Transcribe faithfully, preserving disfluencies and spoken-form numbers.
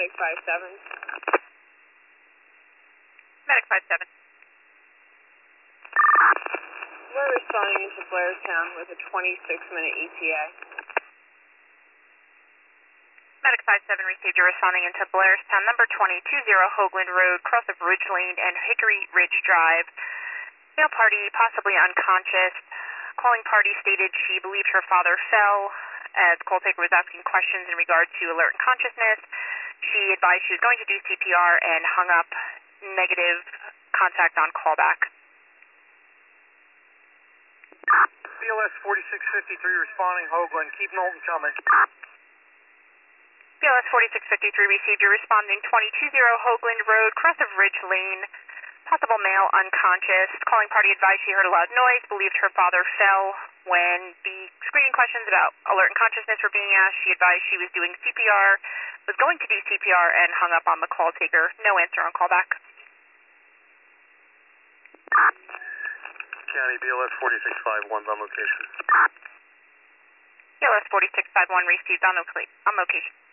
Medic five seven. Medic five seven. We're responding into Blairstown with a twenty-six minute E T A. Medic five seven received. You're responding into Blairstown, number twenty, two zero Hoagland Road, cross of Ridge Lane and Hickory Ridge Drive. Male party, possibly unconscious. Calling party stated she believed her father fell as the call taker was asking questions in regard to alert and consciousness. She advised she was going to do C P R and hung up. Negative contact on callback. B L S forty-six fifty-three responding, Hoagland. Keep Knowlton coming. B L S forty-six fifty-three received. You're responding twenty-two zero Hoagland Road, cross of Ridge Lane. Possible male unconscious. Calling party advised she heard a loud noise, believed her father fell. When the screening questions about alert and consciousness were being asked, she advised she was doing C P R, was going to do C P R, and hung up on the call taker. No answer on callback. County B L S forty-six fifty-one's on location. B L S forty-six fifty-one received on, on location.